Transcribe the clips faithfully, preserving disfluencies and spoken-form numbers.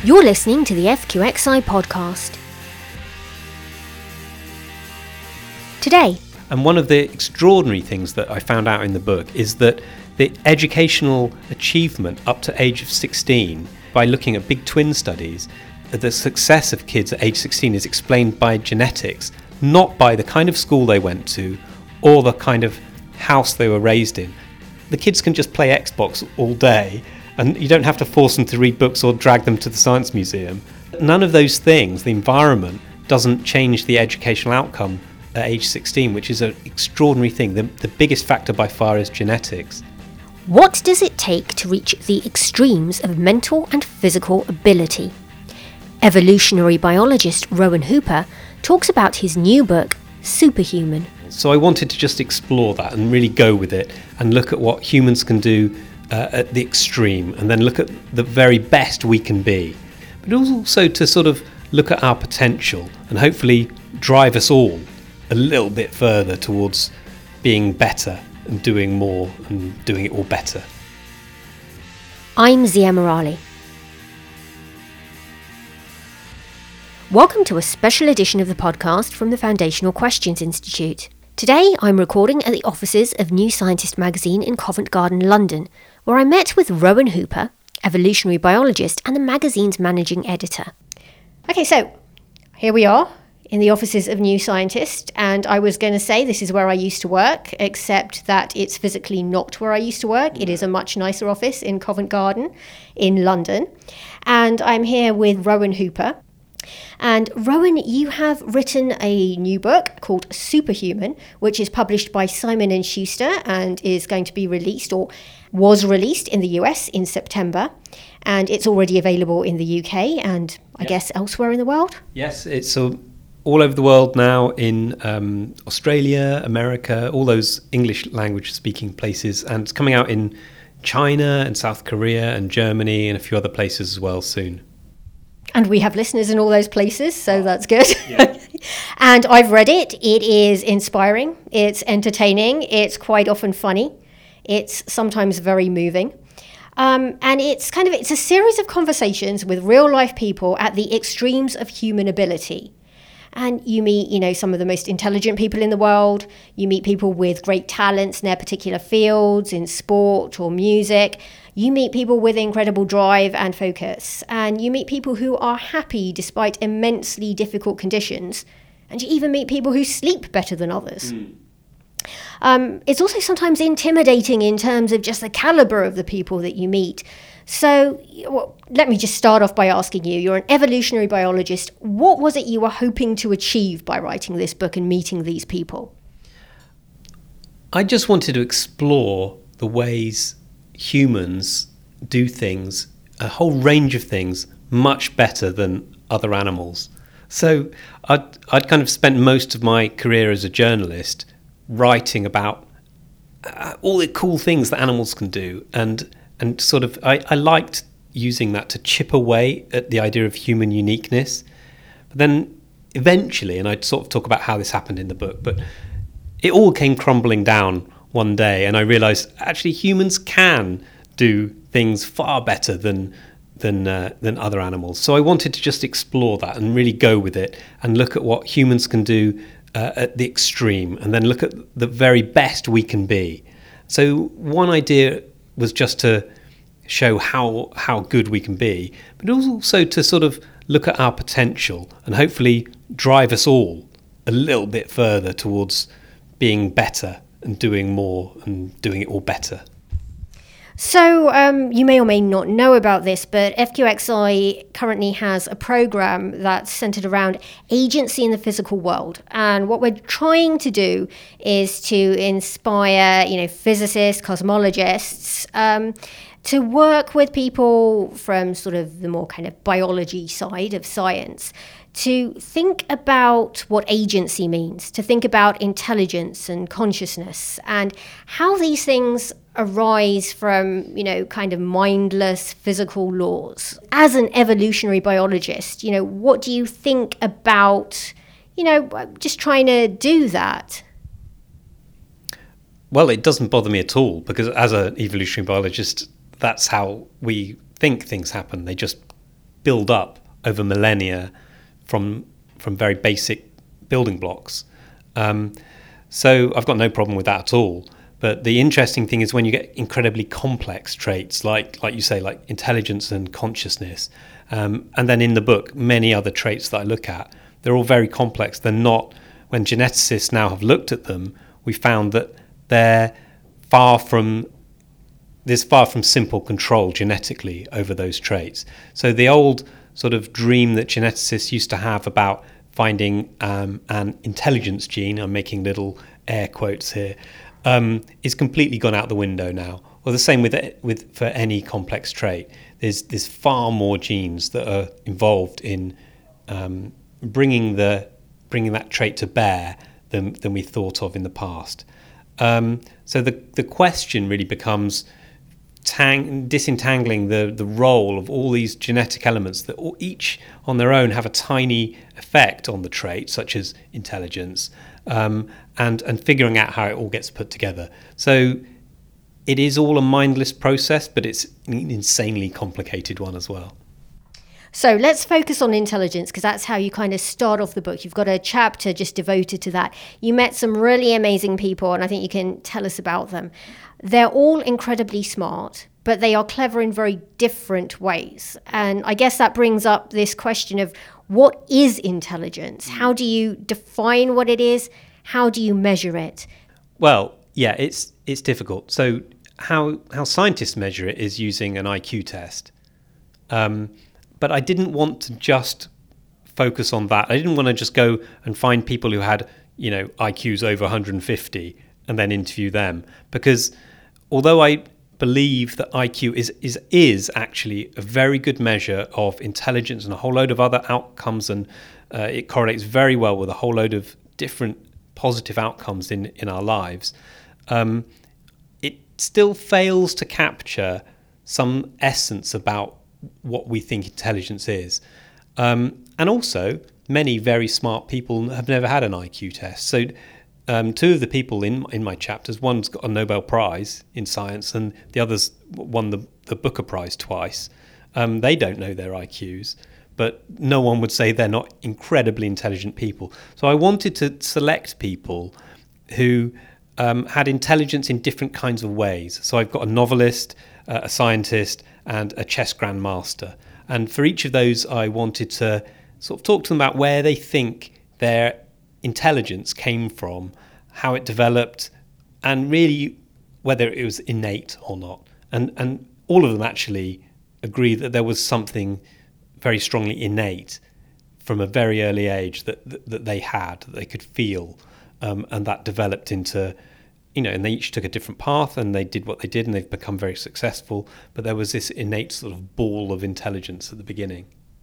You're listening to the F Q X I podcast. Today. And one of the extraordinary things that I found out in the book is that the educational achievement up to age of sixteen, by looking at big twin studies, the success of kids at age sixteen is explained by genetics, not by the kind of school they went to or the kind of house they were raised in. The kids can just play Xbox all day and you don't have to force them to read books or drag them to the science museum. None of those things, the environment, doesn't change the educational outcome at age sixteen, which is an extraordinary thing. The, the biggest factor by far is genetics. What does it take to reach the extremes of mental and physical ability? Evolutionary biologist Rowan Hooper talks about his new book, Superhuman. So I wanted to just explore that and really go with it and look at what humans can do uh, at the extreme, and then look at the very best we can be. But also to sort of look at our potential and hopefully drive us all a little bit further towards being better and doing more and doing it all better. I'm Zia Morali. Welcome to a special edition of the podcast from the Foundational Questions Institute. Today I'm recording at the offices of New Scientist magazine in Covent Garden, London, where I met with Rowan Hooper, evolutionary biologist and the magazine's managing editor. Okay, so here we are in the offices of New Scientist, and I was going to say this is where I used to work, except that it's physically not where I used to work. It is a much nicer office in Covent Garden in London, and I'm here with Rowan Hooper. And Rowan, you have written a new book called Superhuman, which is published by Simon and Schuster and is going to be released, or was released in the U S in September, and it's already available in the U K and I yep. guess elsewhere in the world. Yes, it's uh, all over the world now, in um, Australia, America, all those English language speaking places, and it's coming out in China and South Korea and Germany and a few other places as well soon. And we have listeners in all those places, so that's good. Yeah. And I've read it. It is inspiring. It's entertaining. It's quite often funny. It's sometimes very moving. Um, and it's kind of, it's a series of conversations with real life people at the extremes of human ability. And you meet, you know, some of the most intelligent people in the world. You meet people with great talents in their particular fields, in sport or music. You meet people with incredible drive and focus. And you meet people who are happy despite immensely difficult conditions. And you even meet people who sleep better than others. Mm. Um, it's also sometimes intimidating in terms of just the caliber of the people that you meet. So well, let me just start off by asking you, you're an evolutionary biologist. What was it you were hoping to achieve by writing this book and meeting these people? I just wanted to explore the ways humans do things, a whole range of things, much better than other animals. So I'd, I'd kind of spent most of my career as a journalist writing about uh, all the cool things that animals can do, and and sort of I, I liked using that to chip away at the idea of human uniqueness. But then eventually, and I'd sort of talk about how this happened in the book, but it all came crumbling down one day, and I realised actually humans can do things far better than than uh, than other animals. So I wanted to just explore that and really go with it and look at what humans can do uh, at the extreme, and then look at the very best we can be. So one idea was just to show how how good we can be, but also to sort of look at our potential and hopefully drive us all a little bit further towards being better and doing more and doing it all better. So um, you may or may not know about this, but F Q X I currently has a program that's centered around agency in the physical world. And what we're trying to do is to inspire, you know, physicists, cosmologists, um, to work with people from sort of the more kind of biology side of science, to think about what agency means, to think about intelligence and consciousness and how these things arise from, you know, kind of mindless physical laws. As an evolutionary biologist, you know, what do you think about, you know, just trying to do that? Well, it doesn't bother me at all, because as an evolutionary biologist, that's how we think things happen. They just build up over millennia from from very basic building blocks. Um, so I've got no problem with that at all. But the interesting thing is when you get incredibly complex traits, like like you say, like intelligence and consciousness, um, and then in the book, many other traits that I look at, they're all very complex. They're not, when geneticists now have looked at them, we found that they're far from, there's far from simple control genetically over those traits. So the old sort of dream that geneticists used to have about finding um, an intelligence gene, I'm making little air quotes here, um, is completely gone out the window now. Or the same with with for any complex trait. There's there's far more genes that are involved in um, bringing the bringing that trait to bear than than we thought of in the past. Um, so the the question really becomes tang- disentangling the the role of all these genetic elements that all, each on their own have a tiny effect on the trait, such as intelligence, um, and and figuring out how it all gets put together. So it is all a mindless process, but it's an insanely complicated one as well. So let's focus on intelligence, because that's how you kind of start off the book. You've got a chapter just devoted to that. You met some really amazing people, and I think you can tell us about them. They're all incredibly smart, but they are clever in very different ways. And I guess that brings up this question of what is intelligence? How do you define what it is? How do you measure it? Well, yeah, it's it's difficult. So how how scientists measure it is using an I Q test. Um, but I didn't want to just focus on that. I didn't want to just go and find people who had, you know, I Qs over one hundred fifty and then interview them. Because although I believe that I Q is is is actually a very good measure of intelligence and a whole load of other outcomes, and uh, it correlates very well with a whole load of different positive outcomes in, in our lives, um, it still fails to capture some essence about what we think intelligence is. Um, and also, many very smart people have never had an I Q test. So um, two of the people in in my chapters, one's got a Nobel Prize in science and the other's won the, the Booker Prize twice. Um, they don't know their I Qs, but no one would say they're not incredibly intelligent people. So I wanted to select people who um, had intelligence in different kinds of ways. So I've got a novelist, uh, a scientist, and a chess grandmaster. And for each of those, I wanted to sort of talk to them about where they think their intelligence came from, how it developed, and really whether it was innate or not. And and all of them actually agree that there was something very strongly innate from a very early age that that, that they had, that they could feel, um, and that developed into, you know, and they each took a different path and they did what they did and they've become very successful. But there was this innate sort of ball of intelligence at the beginning.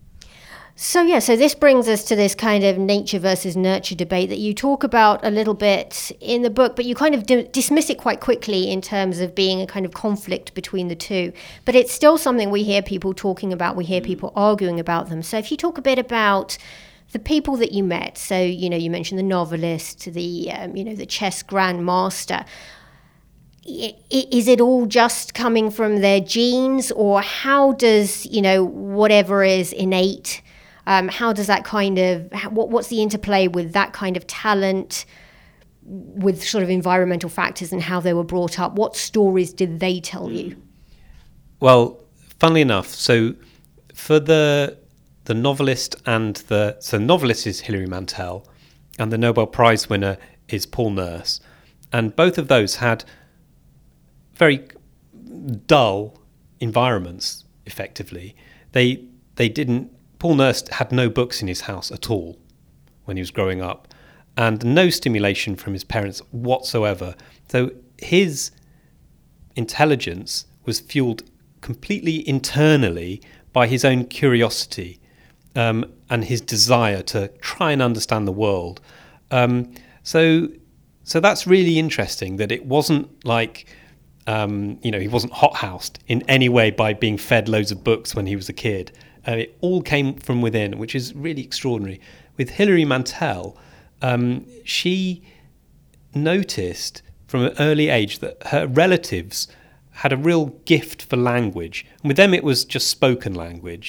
So, yeah, so this brings us to this kind of nature versus nurture debate that you talk about a little bit in the book, but you kind of d- dismiss it quite quickly in terms of being a kind of conflict between the two. But it's still something we hear people talking about, we hear people arguing about them. So if you talk a bit about the people that you met, so, you know, you mentioned the novelist, the, um, you know, the chess grandmaster, is it all just coming from their genes, or how does, you know, whatever is innate, Um, how does that kind of, what, what's the interplay with that kind of talent with sort of environmental factors and how they were brought up? What stories did they tell you? Well, funnily enough, so for the the novelist and the, so the novelist is Hilary Mantel and the Nobel Prize winner is Paul Nurse. And both of those had very dull environments, effectively. They They didn't, Paul Nurse had no books in his house at all when he was growing up, and no stimulation from his parents whatsoever. So his intelligence was fueled completely internally by his own curiosity um, and his desire to try and understand the world. Um, so, so that's really interesting that it wasn't like, um, you know, he wasn't hothoused in any way by being fed loads of books when he was a kid. Uh, it all came from within, which is really extraordinary. With Hilary Mantel, um, she noticed from an early age that her relatives had a real gift for language. And with them, it was just spoken language.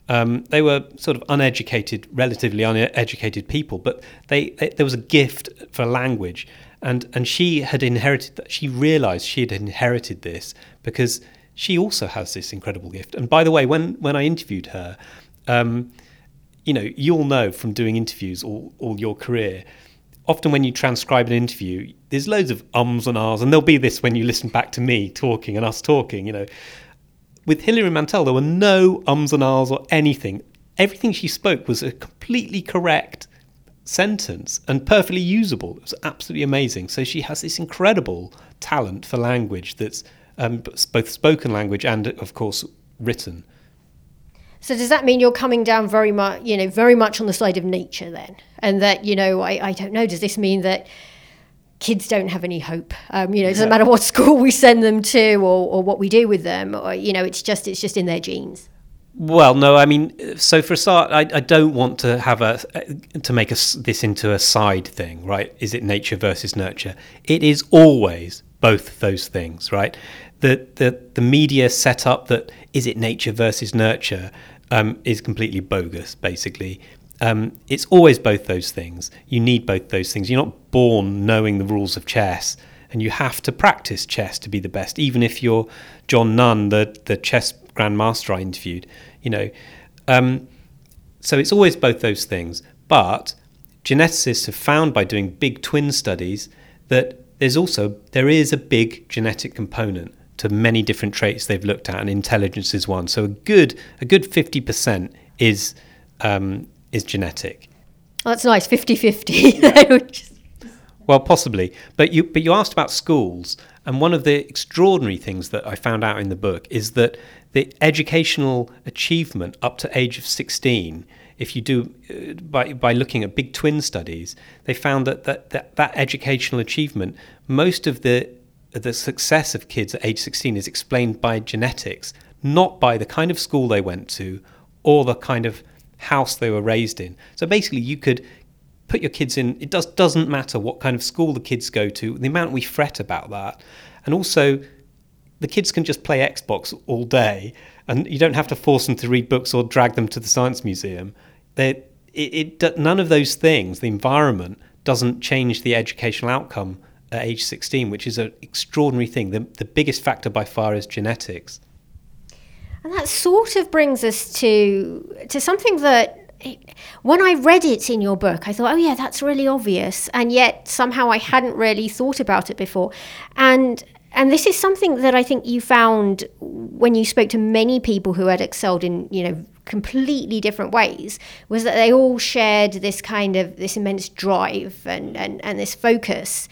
Um, they were sort of uneducated, relatively uneducated people, but they, they there was a gift for language, and and she had inherited that. She realised she had inherited this because she also has this incredible gift. And by the way, when when I interviewed her, um, you know, you'll know from doing interviews all all your career. Often when you transcribe an interview, there's loads of ums and ahs, and there'll be this when you listen back to me talking and us talking, you know. With Hilary Mantel, there were no ums and ahs or anything. Everything she spoke was a completely correct sentence and perfectly usable. It was absolutely amazing. So she has this incredible talent for language that's um, both spoken language and, of course, written. So does that mean you're coming down very much, you know, very much on the side of nature then? And that, you know, I, I don't know, does this mean that kids don't have any hope? Um, you know, it doesn't matter what school we send them to or, or what we do with them, or, you know, it's just it's just in their genes. Well, no, I mean, so for a start, I, I don't want to have a to make a, this into a side thing, right? Is it nature versus nurture? It is always both those things, right? The the the media setup that is it nature versus nurture um, is completely bogus, basically. Um, it's always both those things. You need both those things. You're not born knowing the rules of chess, and you have to practice chess to be the best. Even if you're John Nunn, the the chess grandmaster I interviewed, you know. Um, so it's always both those things. But geneticists have found by doing big twin studies that there's also there is a big genetic component to many different traits they've looked at, and intelligence is one. So a good a good fifty percent is um, is genetic. Oh, that's nice, fifty-fifty. Well, possibly. But you but you asked about schools, and one of the extraordinary things that I found out in the book is that the educational achievement up to age of sixteen, if you do uh, by by looking at big twin studies, they found that that, that that educational achievement, most of the the success of kids at age sixteen is explained by genetics, not by the kind of school they went to or the kind of house they were raised in. So basically you could put your kids in, it does, doesn't matter what kind of school the kids go to, the amount we fret about that. And also the kids can just play Xbox all day and you don't have to force them to read books or drag them to the science museum. They, it, it, none of those things, the environment, doesn't change the educational outcome at age sixteen, which is an extraordinary thing. The, the biggest factor by far is genetics. And that sort of brings us to to something that, when I read it in your book, I thought, oh yeah, that's really obvious. And yet somehow I hadn't really thought about it before. And and this is something that I think you found when you spoke to many people who had excelled in, you know, completely different ways, was that they all shared this kind of, this immense drive and, and, and this focus.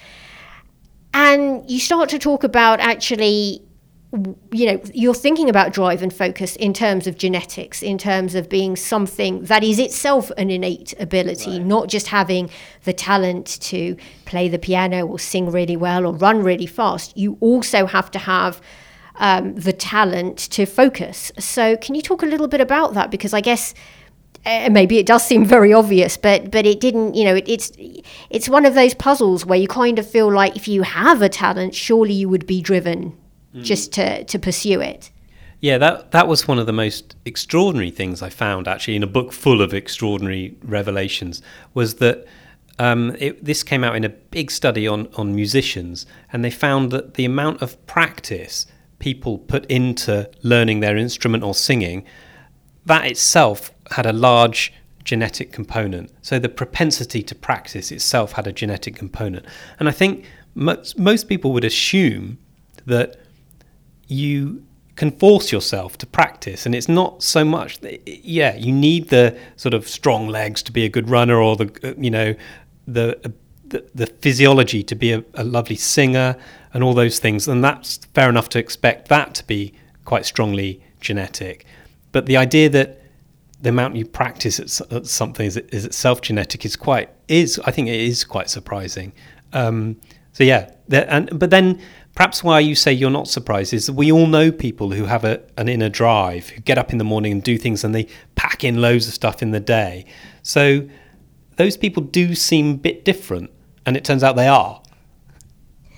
And you start to talk about actually, you know, you're thinking about drive and focus in terms of genetics, in terms of being something that is itself an innate ability, right. Not just having the talent to play the piano or sing really well or run really fast. You also have to have um, the talent to focus. So can you talk a little bit about that? Because I guess uh, maybe it does seem very obvious, but but it didn't, you know, it, it's it's one of those puzzles where you kind of feel like if you have a talent, surely you would be driven just to, to pursue it. Yeah, that that was one of the most extraordinary things I found, actually, in a book full of extraordinary revelations, was that um, it, this came out in a big study on, on musicians, and they found that the amount of practice people put into learning their instrument or singing, that itself had a large genetic component. So the propensity to practice itself had a genetic component. And I think most, most people would assume that you can force yourself to practice, and it's not so much that, yeah, you need the sort of strong legs to be a good runner, or the you know the the, the physiology to be a, a lovely singer and all those things, and that's fair enough to expect that to be quite strongly genetic. But the idea that the amount you practice at, at something is, is itself genetic is quite is I think it is quite surprising. Um, so yeah, there, and but then. Perhaps why you say you're not surprised is that we all know people who have a, an inner drive, who get up in the morning and do things and they pack in loads of stuff in the day. So those people do seem a bit different, and it turns out they are.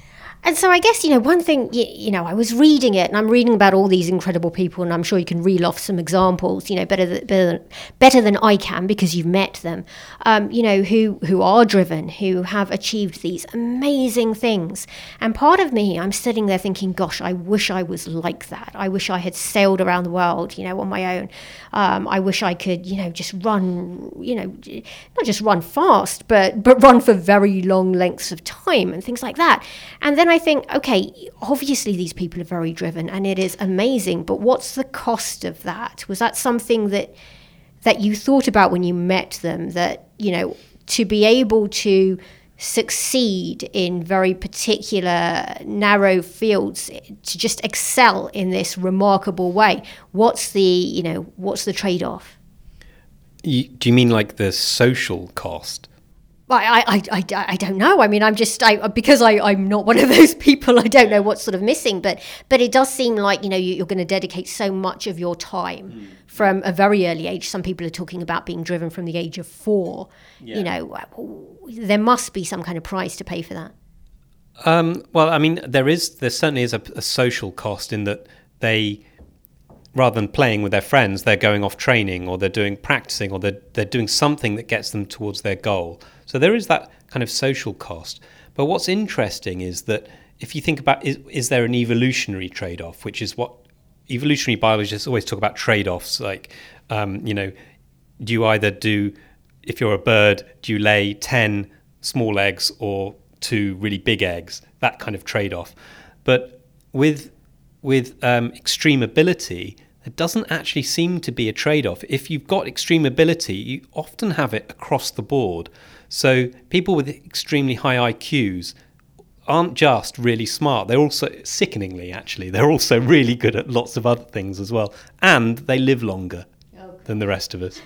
And so I guess, you know, one thing, you, you know, I was reading it and I'm reading about all these incredible people, and I'm sure you can reel off some examples, you know, better than, better than, better than I can because you've met them, um, you know, who, who are driven, who have achieved these amazing things. And part of me, I'm sitting there thinking, gosh, I wish I was like that. I wish I had sailed around the world, you know, on my own. Um, I wish I could, you know, just run, you know, not just run fast, but, but run for very long lengths of time and things like that. And then I think, okay, obviously these people are very driven and it is amazing, but what's the cost of that? Was that something that that you thought about when you met them, that, you know, to be able to succeed in very particular narrow fields, to just excel in this remarkable way, what's the, you know, what's the trade-off? You, do you mean like the social cost? I, I, I, I don't know. I mean, I'm just, I, because I, I'm not one of those people, I don't know what's sort of missing, but but it does seem like, you know, you, you're going to dedicate so much of your time mm. from a very early age. Some people are talking about being driven from the age of four. Yeah. You know, there must be some kind of price to pay for that. Um, well, I mean, there is, there certainly is a, a social cost in that they, rather than playing with their friends, they're going off training, or they're doing practicing, or they're, they're doing something that gets them towards their goal. So there is that kind of social cost. But what's interesting is that if you think about, is, is there an evolutionary trade-off, which is what evolutionary biologists always talk about, trade-offs, like, um, you know, do you either do, if you're a bird, do you lay ten small eggs or two really big eggs? That kind of trade-off. But with with um, extreme ability, there doesn't actually seem to be a trade-off. If you've got extreme ability, you often have it across the board. So people with extremely high I Qs aren't just really smart. They're also, sickeningly actually, they're also really good at lots of other things as well. And they live longer okay. than the rest of us.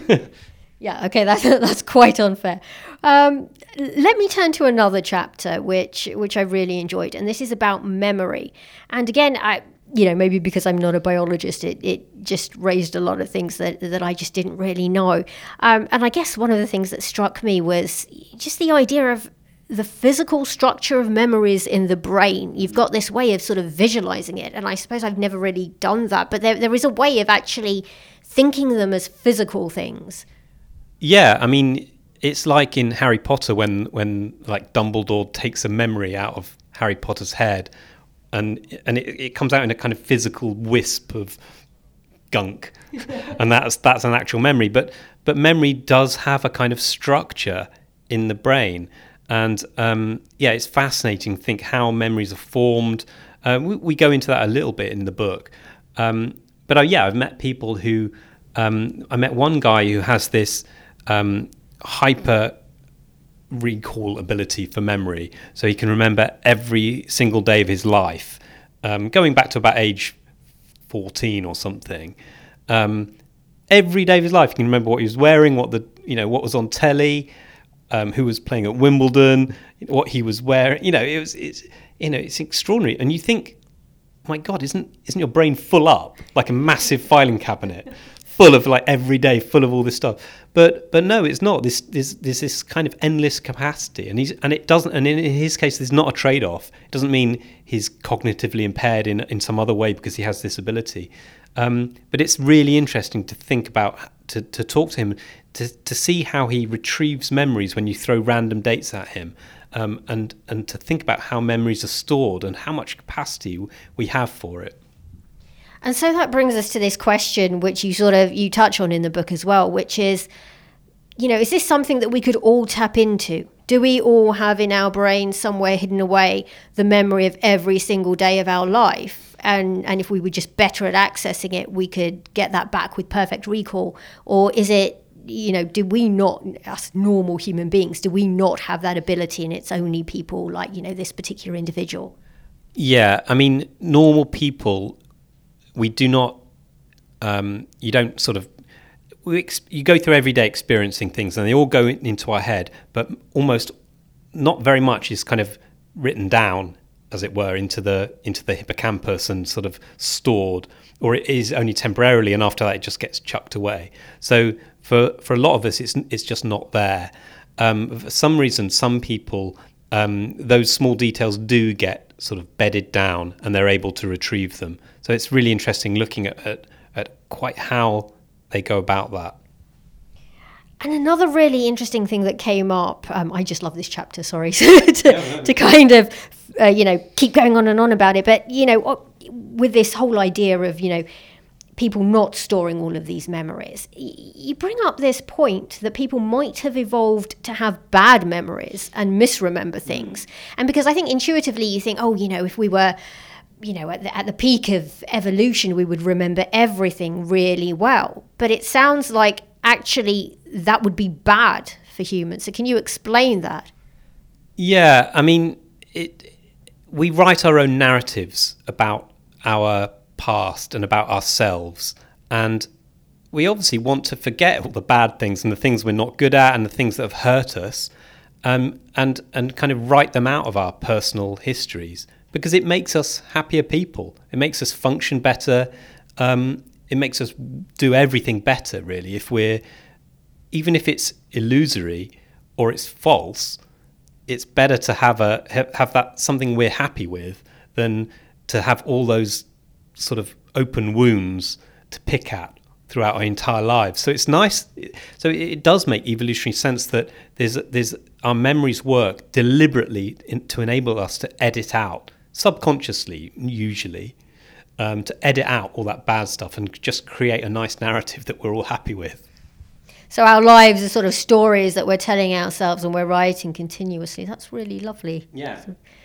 Yeah, okay, that's, that's quite unfair. Um, let me turn to another chapter, which which I really enjoyed. And this is about memory. And again, I... you know, maybe because I'm not a biologist, it, it just raised a lot of things that, that I just didn't really know. Um, and I guess one of the things that struck me was just the idea of the physical structure of memories in the brain. You've got this way of sort of visualizing it. And I suppose I've never really done that. But there there is a way of actually thinking them as physical things. Yeah, I mean, it's like in Harry Potter when, when like Dumbledore takes a memory out of Harry Potter's head. And and it, it comes out in a kind of physical wisp of gunk, and that's that's an actual memory. But but memory does have a kind of structure in the brain, and um, yeah, it's fascinating to think how memories are formed. Uh, we, we go into that a little bit in the book, um, but uh, yeah, I've met people who um, I met one guy who has this um, hyper recall ability for memory, so he can remember every single day of his life, um, going back to about age fourteen or something. Um, every day of his life, he can remember what he was wearing, what the you know what was on telly, um, who was playing at Wimbledon, what he was wearing. You know, it was it's you know it's extraordinary, and you think, my God, isn't isn't your brain full up like a massive filing cabinet? Full of like every day, full of all this stuff, but but no, it's not. This this this this kind of endless capacity, and he's and it doesn't. And in his case, there's not a trade-off. It doesn't mean he's cognitively impaired in in some other way because he has this ability. Um, but it's really interesting to think about, to to talk to him, to to see how he retrieves memories when you throw random dates at him, um, and and to think about how memories are stored and how much capacity we have for it. And so that brings us to this question, which you sort of, you touch on in the book as well, which is, you know, is this something that we could all tap into? Do we all have in our brain somewhere hidden away the memory of every single day of our life? And and if we were just better at accessing it, we could get that back with perfect recall? Or is it, you know, do we not, us normal human beings, do we not have that ability and it's only people like, you know, this particular individual? Yeah, I mean, normal people, we do not, um, you don't sort of, we ex- you go through every day experiencing things and they all go in, into our head, but almost not very much is kind of written down, as it were, into the into the hippocampus and sort of stored, or it is only temporarily, and after that it just gets chucked away. So for, for a lot of us, it's it's just not there. Um, for some reason, some people, um, those small details do get sort of bedded down and they're able to retrieve them. So it's really interesting looking at, at, at quite how they go about that. And another really interesting thing that came up, um, I just love this chapter, sorry, to, to kind of, uh, you know, keep going on and on about it. But, you know, with this whole idea of, you know, people not storing all of these memories, you bring up this point that people might have evolved to have bad memories and misremember things. And because I think intuitively you think, oh, you know, if we were, you know, at the, at the peak of evolution, we would remember everything really well. But it sounds like actually that would be bad for humans. So can you explain that? Yeah, I mean, it, we write our own narratives about our past and about ourselves, and we obviously want to forget all the bad things and the things we're not good at and the things that have hurt us, um, and and kind of write them out of our personal histories, because it makes us happier people. It makes us function better. Um, it makes us do everything better, really. If we're, even if it's illusory or it's false, it's better to have a have that something we're happy with than to have all those sort of open wounds to pick at throughout our entire lives. So it's nice. So it does make evolutionary sense that there's there's our memories work deliberately in, to enable us to edit out, subconsciously usually, um, to edit out all that bad stuff and just create a nice narrative that we're all happy with. So our lives are sort of stories that we're telling ourselves and we're writing continuously. That's really lovely. Yeah.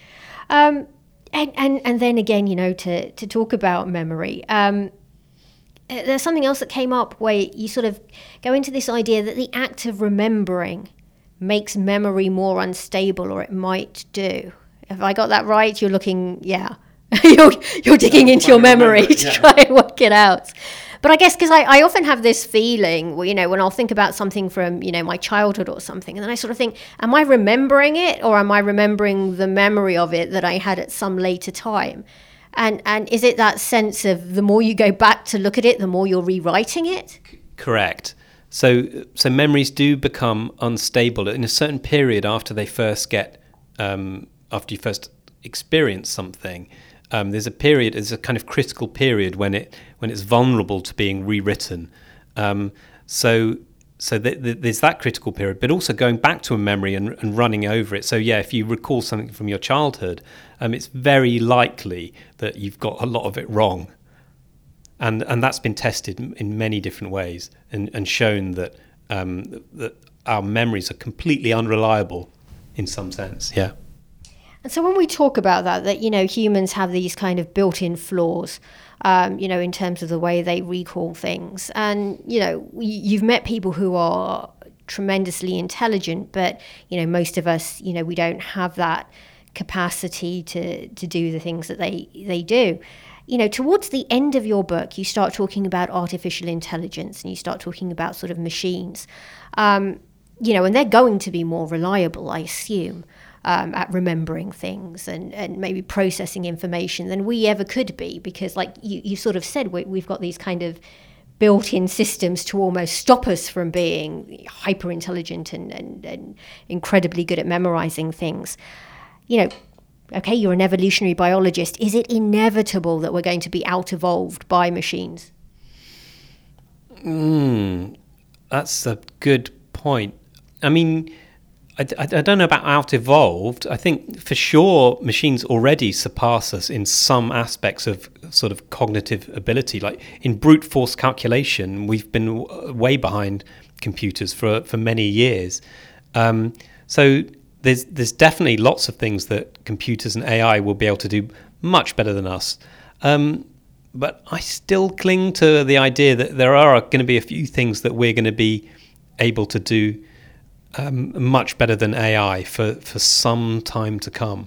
Um, and, and, and then again, you know, to, to talk about memory, um, there's something else that came up where you sort of go into this idea that the act of remembering makes memory more unstable, or it might do. Have I got that right? You're looking, yeah. you're, you're digging into your memory to yeah. try and work it out. But I guess because I, I often have this feeling, well, you know, when I'll think about something from, you know, my childhood or something, and then I sort of think, am I remembering it, or am I remembering the memory of it that I had at some later time? And and is it that sense of the more you go back to look at it, the more you're rewriting it? Correct. So so memories do become unstable in a certain period after they first get, um, after you first experience something. Um, there's a period, there's a kind of critical period when it when it's vulnerable to being rewritten. Um, so so th- th- there's that critical period, but also going back to a memory and, and running over it. So yeah, if you recall something from your childhood, um, it's very likely that you've got a lot of it wrong. And and that's been tested in many different ways and, and shown that um, that our memories are completely unreliable in some sense. Yeah. And so when we talk about that, that, you know, humans have these kind of built-in flaws, um, you know, in terms of the way they recall things. And, you know, you've met people who are tremendously intelligent, but, you know, most of us, you know, we don't have that capacity to, to do the things that they, they do. You know, towards the end of your book, you start talking about artificial intelligence and you start talking about sort of machines, um, you know, and they're going to be more reliable, I assume. Um, at remembering things and, and maybe processing information than we ever could be, because like you, you sort of said, we, we've got these kind of built-in systems to almost stop us from being hyper intelligent and, and, and incredibly good at memorizing things. You know, okay, you're an evolutionary biologist. Is it inevitable that we're going to be out-evolved by machines? Mm, that's a good point. I mean, I, I don't know about out-evolved. I think for sure machines already surpass us in some aspects of sort of cognitive ability. Like in brute force calculation, we've been way behind computers for for many years. Um, so there's there's definitely lots of things that computers and A I will be able to do much better than us. Um, but I still cling to the idea that there are going to be a few things that we're going to be able to do Um, much better than A I for, for some time to come.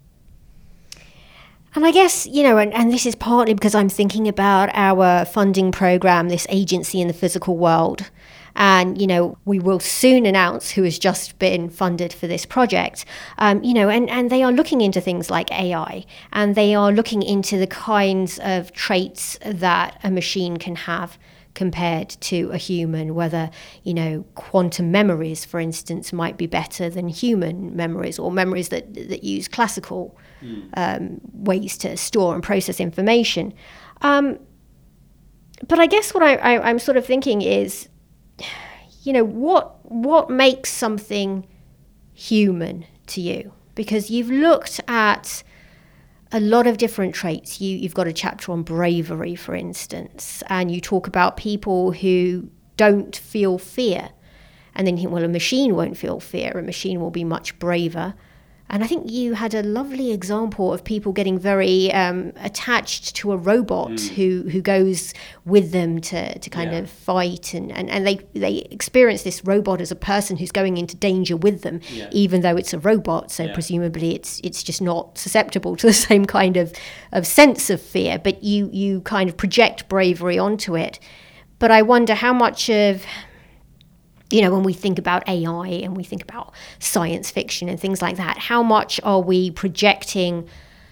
And I guess, you know, and, and this is partly because I'm thinking about our funding program, this agency in the physical world. And, you know, we will soon announce who has just been funded for this project. Um, you know, and, and they are looking into things like A I, and they are looking into the kinds of traits that a machine can have compared to a human, whether, you know, quantum memories, for instance, might be better than human memories, or memories that, that use classical mm. um, ways to store and process information. Um, but I guess what I, I, I'm sort of thinking is, you know, what what makes something human to you? Because you've looked at a lot of different traits. You, you've got a chapter on bravery, for instance, and you talk about people who don't feel fear. And then you think, well, a machine won't feel fear. A machine will be much braver. And I think you had a lovely example of people getting very um, attached to a robot mm. who, who goes with them to, to kind yeah. of fight. And, and, and they, they experience this robot as a person who's going into danger with them, yeah. even though it's a robot. So yeah. presumably it's it's just not susceptible to the same kind of, of sense of fear. But you, you kind of project bravery onto it. But I wonder how much of... You know, when we think about A I and we think about science fiction and things like that, how much are we projecting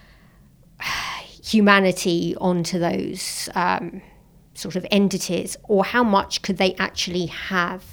humanity onto those um, sort of entities, or how much could they actually have?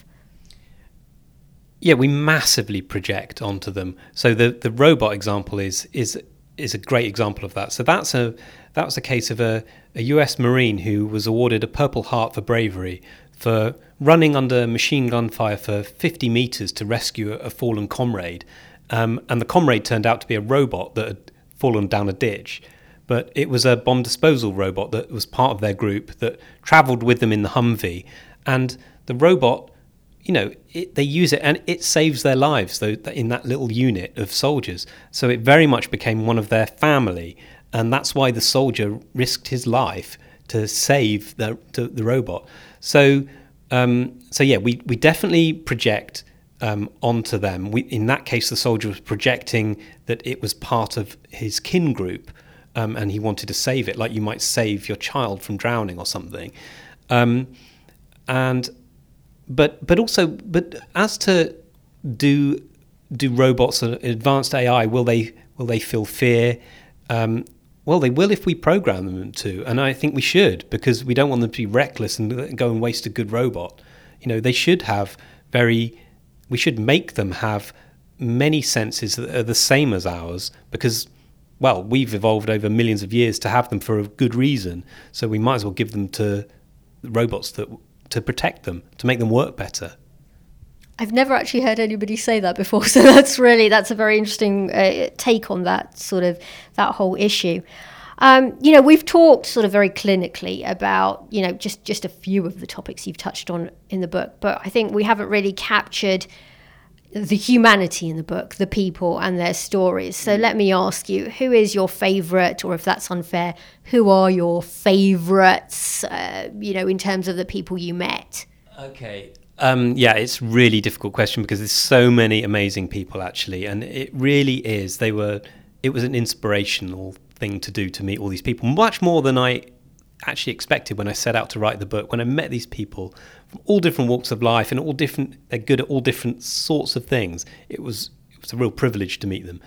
Yeah, we massively project onto them. So the, the robot example is is is a great example of that. So that's a that was a case of a, a U S Marine who was awarded a Purple Heart for bravery for running under machine gun fire for fifty meters to rescue a fallen comrade. Um, and the comrade turned out to be a robot that had fallen down a ditch. But it was a bomb disposal robot that was part of their group that travelled with them in the Humvee. And the robot, you know, it, they use it and it saves their lives though, in that little unit of soldiers. So it very much became one of their family. And that's why the soldier risked his life to save the, to the robot. So, um, so yeah, we, we definitely project um, onto them. We, in that case, the soldier was projecting that it was part of his kin group, um, and he wanted to save it, like you might save your child from drowning or something. Um, and but but also, but as to do do robots and advanced A I, will they will they feel fear? Um, Well, they will if we program them to, and I think we should, because we don't want them to be reckless and go and waste a good robot. You know, they should have very, we should make them have many senses that are the same as ours, because, well, we've evolved over millions of years to have them for a good reason, so we might as well give them to robots that to protect them, to make them work better. I've never actually heard anybody say that before, so that's really, that's a very interesting uh, take on that sort of, that whole issue. Um, you know, we've talked sort of very clinically about, you know, just, just a few of the topics you've touched on in the book, but I think we haven't really captured the humanity in the book, the people and their stories. So let me ask you, who is your favourite, or if that's unfair, who are your favourites, uh, you know, in terms of the people you met? Okay. Um, yeah, it's a really difficult question because there's so many amazing people actually, and it really is. They were, it was an inspirational thing to do to meet all these people, much more than I actually expected when I set out to write the book. When I met these people from all different walks of life and all different, they're good at all different sorts of things. It was it was a real privilege to meet them.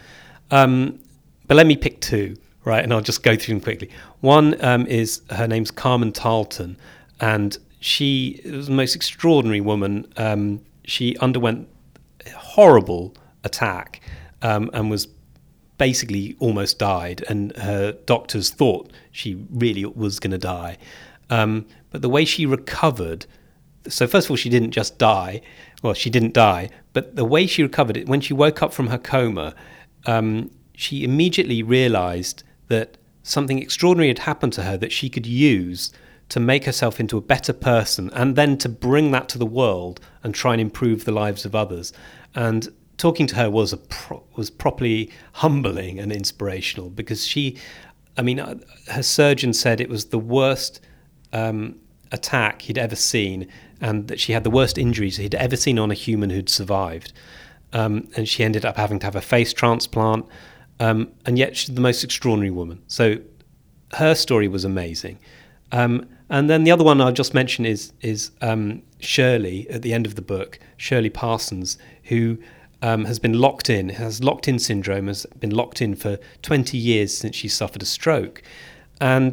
Um, but let me pick two, right? And I'll just go through them quickly. One um, is, her name's Carmen Tarleton, and she was the most extraordinary woman. Um, she underwent a horrible attack um, and was basically almost died, and her doctors thought she really was going to die. Um, but the way she recovered, so first of all, she didn't just die. Well, she didn't die, but the way she recovered it, when she woke up from her coma, um, she immediately realized that something extraordinary had happened to her that she could use to make herself into a better person, and then to bring that to the world and try and improve the lives of others. And talking to her was a pro- was properly humbling and inspirational, because she, I mean, her surgeon said it was the worst um, attack he'd ever seen, and that she had the worst injuries he'd ever seen on a human who'd survived. Um, and she ended up having to have a face transplant, um, and yet she's the most extraordinary woman. So her story was amazing. Um, and then the other one I'll just mention is is um, Shirley at the end of the book, Shirley Parsons, who um, has been locked in, has locked-in syndrome, has been locked in for twenty years since she suffered a stroke. And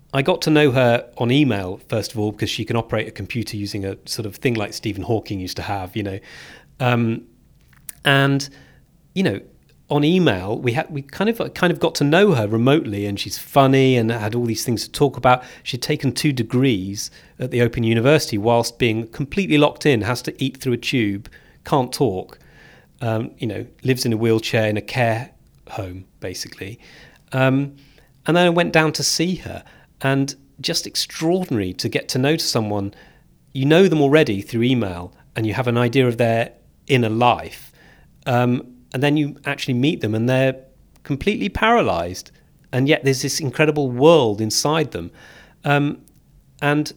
I got to know her on email, first of all, because she can operate a computer using a sort of thing like Stephen Hawking used to have, you know. Um, and, you know, on email, we had we kind of kind of got to know her remotely, and she's funny and had all these things to talk about. She'd taken two degrees at the Open University whilst being completely locked in, has to eat through a tube, can't talk, um, you know, lives in a wheelchair in a care home, basically. Um, and then I went down to see her, and just extraordinary to get to know to someone. You know them already through email, and you have an idea of their inner life. Um, And then you actually meet them and they're completely paralyzed. And yet there's this incredible world inside them. Um, and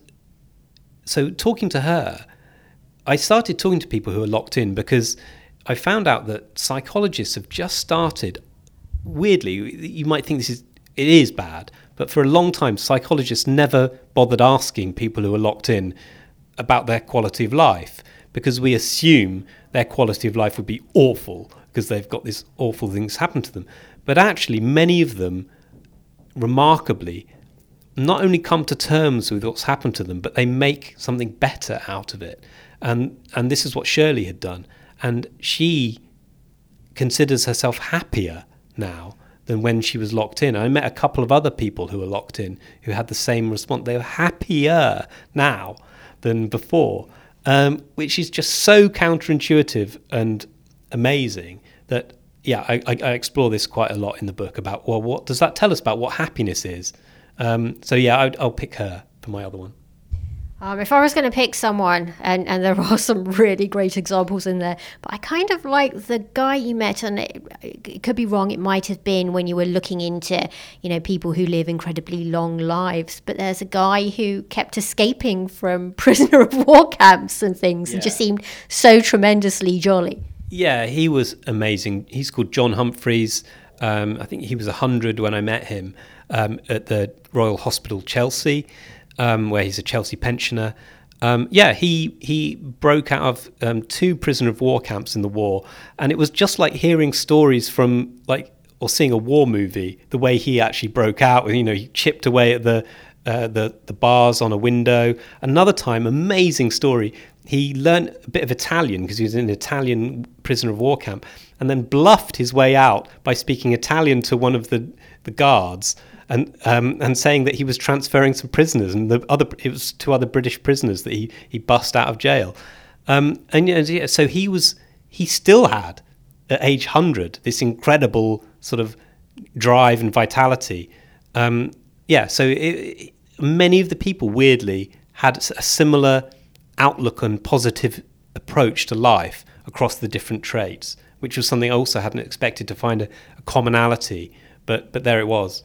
so talking to her, I started talking to people who are locked in because I found out that psychologists have just started, weirdly, you might think this is, it is bad, but for a long time, psychologists never bothered asking people who are locked in about their quality of life because we assume their quality of life would be awful because they've got this awful things happen to them. But actually, many of them, remarkably, not only come to terms with what's happened to them, but they make something better out of it. And and this is what Shirley had done. And she considers herself happier now than when she was locked in. I met a couple of other people who were locked in who had the same response. They were happier now than before, um, which is just so counterintuitive and amazing that, yeah, I, I, I explore this quite a lot in the book about, well, what does that tell us about what happiness is? Um, so, yeah, I, I'll pick her for my other one. Um, if I was going to pick someone, and, and there are some really great examples in there, but I kind of like the guy you met, and it, it could be wrong, it might have been when you were looking into, you know, people who live incredibly long lives, but there's a guy who kept escaping from prisoner of war camps and things, yeah. and just seemed so tremendously jolly. Yeah, he was amazing. He's called John Humphreys. Um, I think he was one hundred when I met him um, at the Royal Hospital, Chelsea. Um, where he's a Chelsea pensioner. Um, yeah, he he broke out of um, two prisoner of war camps in the war, and it was just like hearing stories from like or seeing a war movie. The way he actually broke out, you know, he chipped away at the uh, the the bars on a window. Another time, amazing story. He learned a bit of Italian because he was in an Italian prisoner of war camp, and then bluffed his way out by speaking Italian to one of the the guards. And um, and saying that he was transferring some prisoners, and the other it was two other British prisoners that he he bust out of jail, um, and yeah, so he was he still had at age one hundred this incredible sort of drive and vitality, um, yeah. So it, it, many of the people weirdly had a similar outlook and positive approach to life across the different traits, which was something I also hadn't expected to find a, a commonality, but but there it was.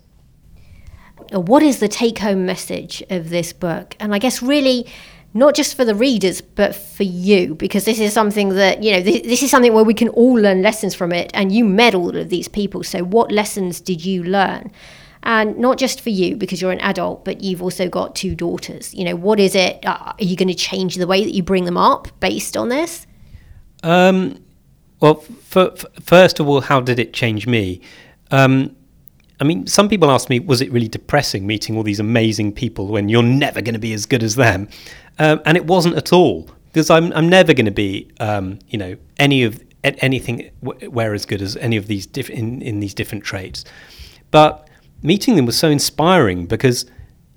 What is the take-home message of this book? And I guess really not just for the readers, but for you, because this is something that, you know, this, this is something where we can all learn lessons from it. And you met all of these people. So what lessons did you learn? And not just for you, because you're an adult, but you've also got two daughters. You know, what is it? Uh, are you going to change the way that you bring them up based on this? Um, well, for, for, first of all, how did it change me? Um I mean, some people ask me, was it really depressing meeting all these amazing people when you're never going to be as good as them? Um, and it wasn't at all, because I'm I'm never going to be, um, you know, any of anything where as good as any of these diff- in, in these different traits. But meeting them was so inspiring because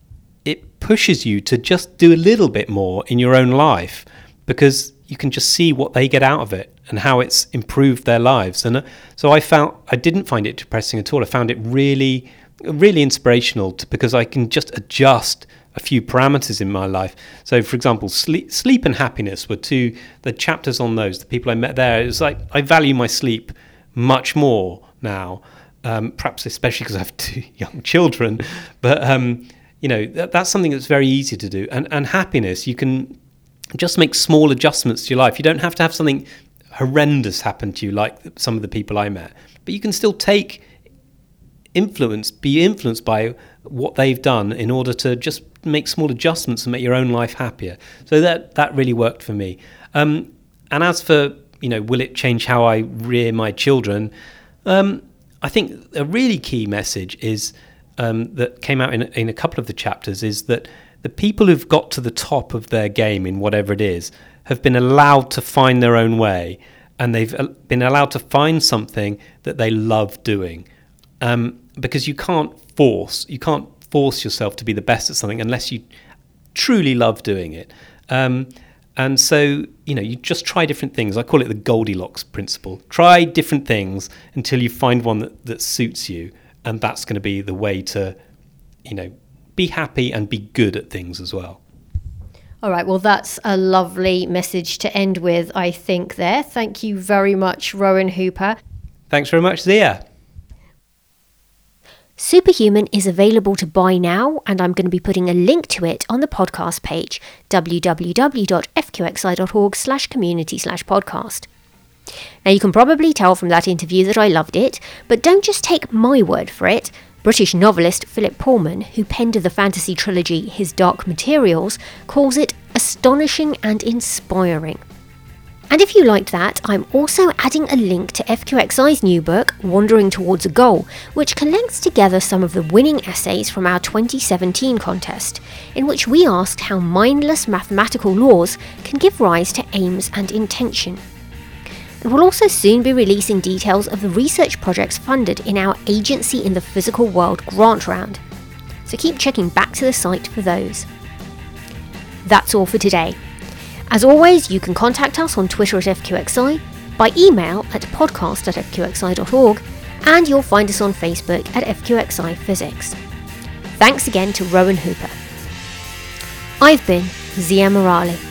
it pushes you to just do a little bit more in your own life, because you can just see what they get out of it and how it's improved their lives. And uh, so I found I didn't find it depressing at all. I found it really, really inspirational to, because I can just adjust a few parameters in my life. So, for example, sleep, sleep and happiness were two, the chapters on those, the people I met there, it was like I value my sleep much more now, um, perhaps especially because I have two young children. But, um, you know, that, that's something that's very easy to do. And, and happiness, you can just make small adjustments to your life. You don't have to have something horrendous happen to you like some of the people I met, but you can still take influence, be influenced by what they've done in order to just make small adjustments and make your own life happier. So that that really worked for me. Um, and as for, you know, will it change how I rear my children? Um, I think a really key message is um, that came out in, in a couple of the chapters is that the people who've got to the top of their game in whatever it is have been allowed to find their own way, and they've been allowed to find something that they love doing. Um, because you can't force, you can't force yourself to be the best at something unless you truly love doing it. Um, and so, you know, you just try different things. I call it the Goldilocks principle. Try different things until you find one that, that suits you. And that's going to be the way to, you know, be happy and be good at things as well. All right, well, that's a lovely message to end with, I think, there. Thank you very much, Rowan Hooper. Thanks very much, Zia. Superhuman is available to buy now, and I'm going to be putting a link to it on the podcast page, www.fqxi.org slash community slash podcast. Now, you can probably tell from that interview that I loved it, but don't just take my word for it. British novelist Philip Pullman, who penned the fantasy trilogy His Dark Materials, calls it astonishing and inspiring. And if you liked that, I'm also adding a link to F Q X I's new book, Wandering Towards a Goal, which collects together some of the winning essays from our twenty seventeen contest, in which we asked how mindless mathematical laws can give rise to aims and intention. And we'll also soon be releasing details of the research projects funded in our Agency in the Physical World grant round. So keep checking back to the site for those. That's all for today. As always, you can contact us on Twitter at F Q X I, by email at podcast at f q x i dot org, and you'll find us on Facebook at F Q X I Physics. Thanks again to Rowan Hooper. I've been Zia Morali.